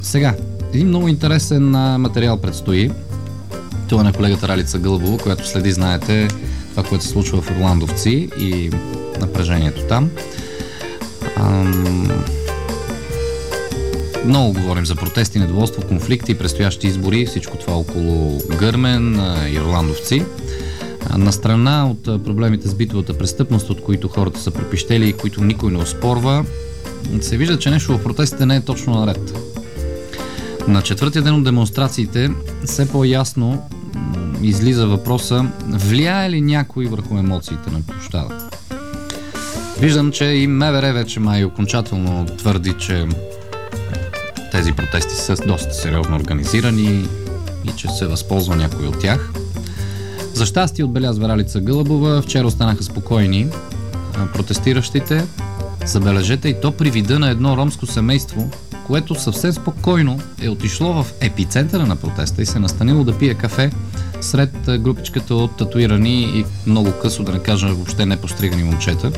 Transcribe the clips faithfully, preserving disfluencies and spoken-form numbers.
Сега, един много интересен а, материал предстои. Това на колегата Ралица Гълъбова, която следи, знаете, това, което се случва в Орландовци и напрежението там. Ам... Много говорим за протести, недоволство, конфликти, предстоящи избори, всичко това около Гърмен и Орландовци. На страна от проблемите с битовата престъпност, от които хората са пропищели и които никой не оспорва, се вижда, че нещо в протестите не е точно наред. На четвъртия ден от демонстрациите все по-ясно излиза въпроса: влияе ли някой върху емоциите на площада? Виждам, че и МВР вече май окончателно твърди, че тези протести са доста сериозно организирани и че се възползва някой от тях. За щастие, отбелязва Ралица Гълъбова, вчера останаха спокойни протестиращите. Забележете, и то при вида на едно ромско семейство, което съвсем спокойно е отишло в епицентъра на протеста и се настанило да пие кафе сред групичката от татуирани и много късо, да не кажа въобще непостригани момчета.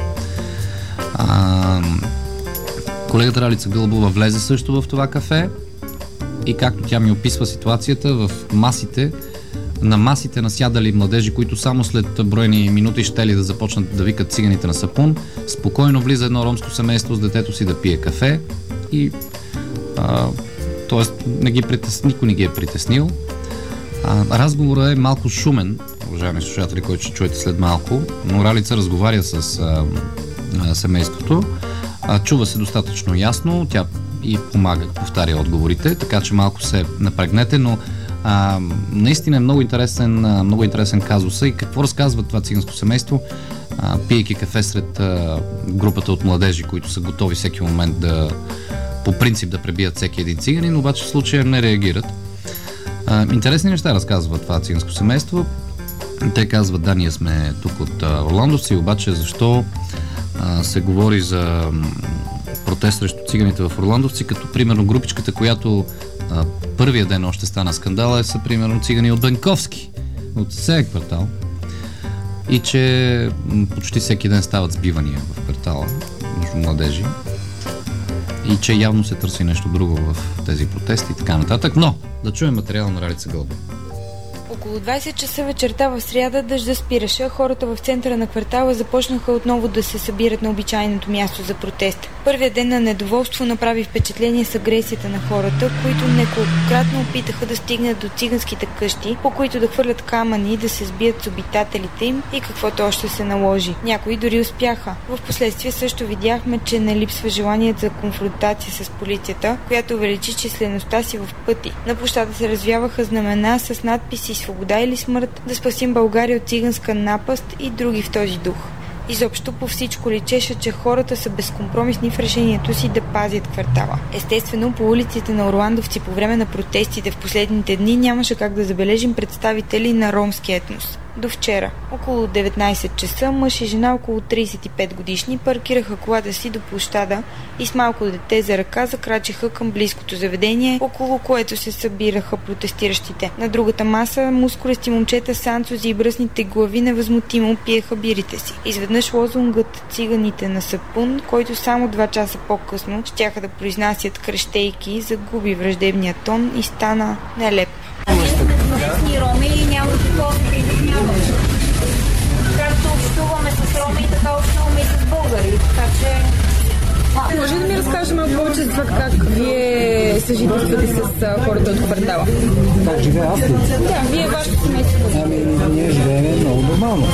А, колегата Ралица Гълъбова влезе също в това кафе и както тя ми описва ситуацията, в масите, на масите насядали младежи, които само след броени минути щели да започнат да викат циганите на сапун, спокойно влиза едно ромско семейство с детето си да пие кафе и а, т.е. не ги притес... никой не ги е притеснил. А, разговорът е малко шумен, уважаеми слушатели, който ще чуете след малко, но Ралица разговаря с а, а, семейството. А, чува се достатъчно ясно, тя и помага, повтаря отговорите, така че малко се напрегнете, но а, наистина е много интересен, а, много интересен казус. И какво разказва това циганско семейство, а, пиейки кафе сред а, групата от младежи, които са готови всеки момент да, по принцип, да пребият всеки един циганин, обаче в случая не реагират. А, интересни неща разказва това циганско семейство. Те казват: да, ние сме тук от а, Орландовци, обаче защо а, се говори за протест срещу циганите в Орландовци, като примерно групичката, която а, първия ден още стана скандала, е са примерно цигани от Бенковски, от съседен квартал, и че м, почти всеки ден стават сбивания в квартала между младежи и че явно се търси нещо друго в тези протести и така нататък. Но да чуем материала на Ралица Гълъбова. Около двайсет часа вечерта в сряда дъжда спираше, хората в центъра на квартала започнаха отново да се събират на обичайното място за протест. Първият ден на недоволство направи впечатление с агресията на хората, които неколкократно опитаха да стигнат до циганските къщи, по които да хвърлят камъни, да се сбият с обитателите им и каквото още се наложи. Някои дори успяха. В последствие също видяхме, че не липсва желание за конфронтация с полицията, която увеличи числеността си в пъти. На площада се развяваха знамена с надписи "Свобода или смърт", "Да спасим България от циганска напаст" и други в този дух. Изобщо по всичко личеше, че хората са безкомпромисни в решението си да пазят квартала. Естествено, по улиците на Орландовци по време на протестите в последните дни нямаше как да забележим представители на ромския етнос. До вчера, около деветнайсет часа, мъж и жена около трийсет и пет годишни паркираха колата си до площада и с малко дете за ръка закрачиха към близкото заведение, около което се събираха протестиращите. На другата маса мускулести момчета с анцузи и бръсните глави невъзмутимо пиеха бирите си. Изведнъж лозунгът "Циганите на сапун", който само два часа по-късно щяха да произнасят крещейки, загуби враждебния тон и стана нелеп. Местни роми и няма такова притесняване. Както общуваме с роми, така общуваме и с българи. Така че... А, може ли да ми разкажем малко повече за това как вие съжителствате с хората от квартала? Как живея аз ли? Да, вие вашето семейство. Ами, ние живеем много нормално.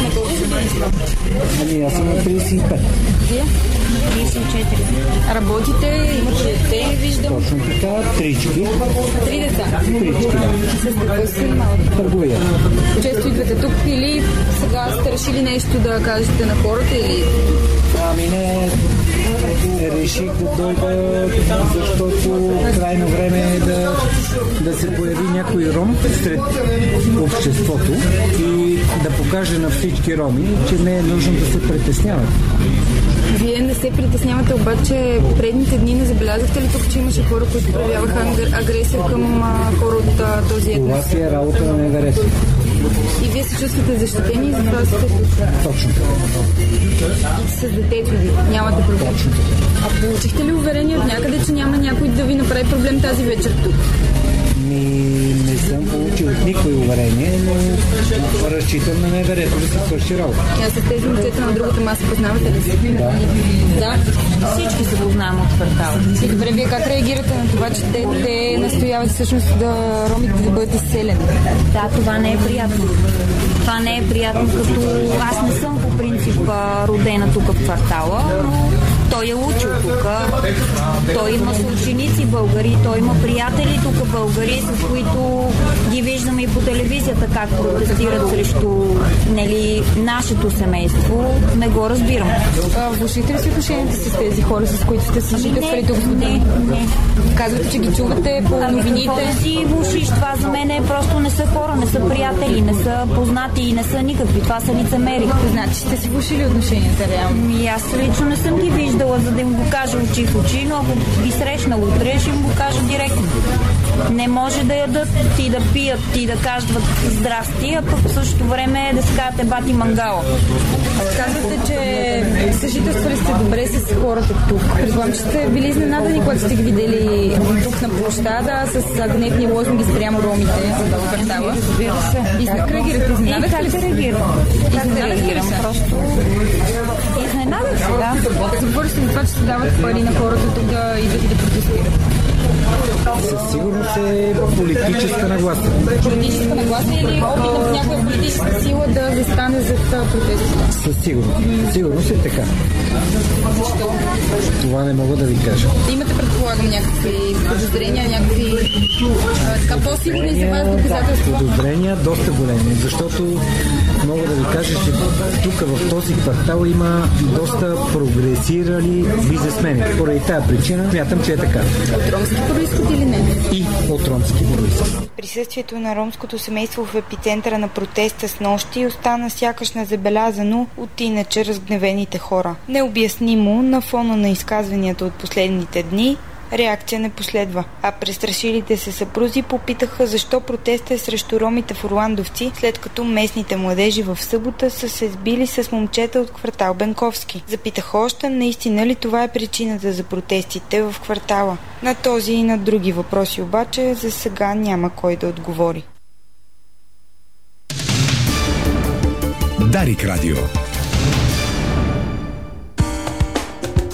Ами, аз съм на трийсет и пет. Вие? трийсет и четири. Работите, имате дете, виждам. Точно така, трички. Три деца. Трички, да. С какво се занимавате? Търгуя. Често идвате тук или сега сте решили нещо да кажете на хората или... Ами не, реших да дойда, защото крайно време е да, да се появи някой ром сред обществото и да покаже на всички роми, че не е нужно да се притесняват. Вие не се притеснявате, обаче предните дни не забелязахте ли тук, че имаше хора, които проявяваха агресия към а, хора от а, този етнос? Това си е работа на МВР. И вие се чувствате защитени, затова сте тук. Точно. И с детето ви нямате проблем. Точно. А получихте ли уверение от някъде, че няма някой да ви направи проблем тази вечер тук? Ми, не съм получил никой уверение, но разчитам на неверето да се свърши работа. А с тези момчета на другата маса познавате ли се? Да. Да. Всички се познаваме от квартала. И добре, вие как реагирате на това, че те, те настояват всъщност да ромите да бъдат изселени? Да, това не е приятно. Това не е приятно, като аз не съм по принцип а, родена тук в квартала, но той е учил тук. Той има съученици българи, той има приятели тук българи, с които ги виждаме и по телевизията как протестират срещу, нали, нашето семейство. Не го разбирам. А, влушите ли си отношенията с тези хора, с които сте съжителствали тук? Не, не. Казвате, че ги чувате по Ами новините. какво да си влушиш? Това за мен е просто не са хора, не са приятели, не са познати и не са никакви. Това са лицемери. Значи сте си влушили отношенията реално. И аз лично не съм ги виждала, за да им го кажа очи в очи, но ако ги срещна утре, ще им го кажа директно. Не може да ядат и да пият и да кажат здрасти, а пък в същото време да си кажете бати мангала. Казвате, че съжителствали сте добре с хората тук. Предполагам, че сте били изненадани, когато сте ги видели тук на площада с гневни лозунги спрямо ромите в квартала. Разбира се. И как реагирате? Изненадате Как ли да се? реагирам? Как да реагирам? Просто изненадах се, да. Заговорили сте за това, че се дават пари на хората тук да идват и да протестират. Със сигурност е политическа нагласа. Политическа нагласа или опит в някоя политическа сила да застане зад протестите? Със сигурност. Със сигурност е така. Защо? Това не мога да ви кажа. Имате, предполагам, някакви подозрения, някакви а, така по-сигурни за вас доказателства? Подозрения доста големи, защото мога да ви кажа, че тук в този квартал има доста прогресирали бизнесмени. Поради тази причина смятам, че е така. От ромски произход или не? И от ромски происход. Присъствието на ромското семейство в епицентъра на протеста с нощи остана сякаш незабелязано от иначе разгневените хора. Необяснимо на фона на изказванията от последните дни, реакция не последва, а престрашилите се съпрузи попитаха защо протеста е срещу ромите в Орландовци, след като местните младежи в събота са се сбили с момчета от квартал Бенковски. Запитаха още, наистина ли това е причината за протестите в квартала. На този и на други въпроси обаче за сега няма кой да отговори. Дарик Радио.